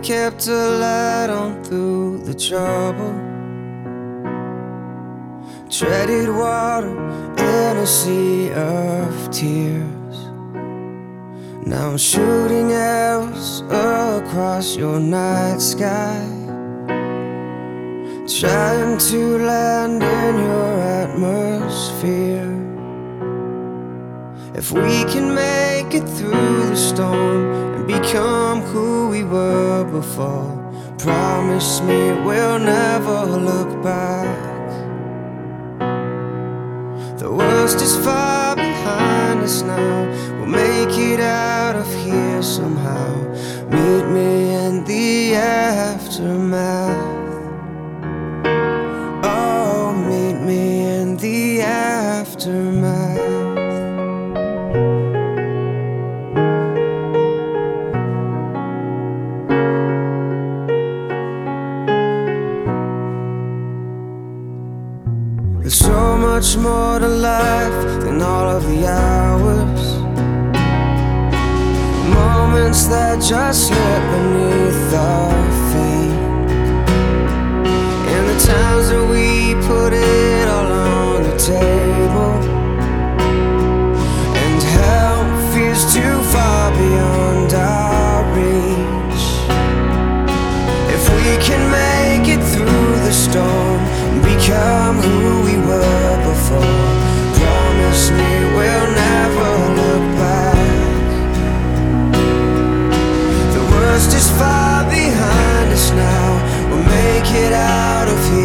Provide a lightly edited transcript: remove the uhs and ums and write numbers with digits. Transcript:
kept a light on through the trouble. Treaded water in a sea of tears. Now I'm shooting arrows across your night sky, trying to land in your atmosphere. If we can make it through the storm and become who we were before, promise me we'll never look back. The worst is far behind us now. We'll make it out of here somehow. Meet me in the aftermath. Oh, meet me in the aftermath. There's so much more to life than all of the hours, moments that just slip beneath our feet, and the times that we put it all on the table, and help feels too far beyond our reach. If we can make it through the storm and become who we were before, promise me we'll never look back. The worst is far behind us now. We'll make it out of here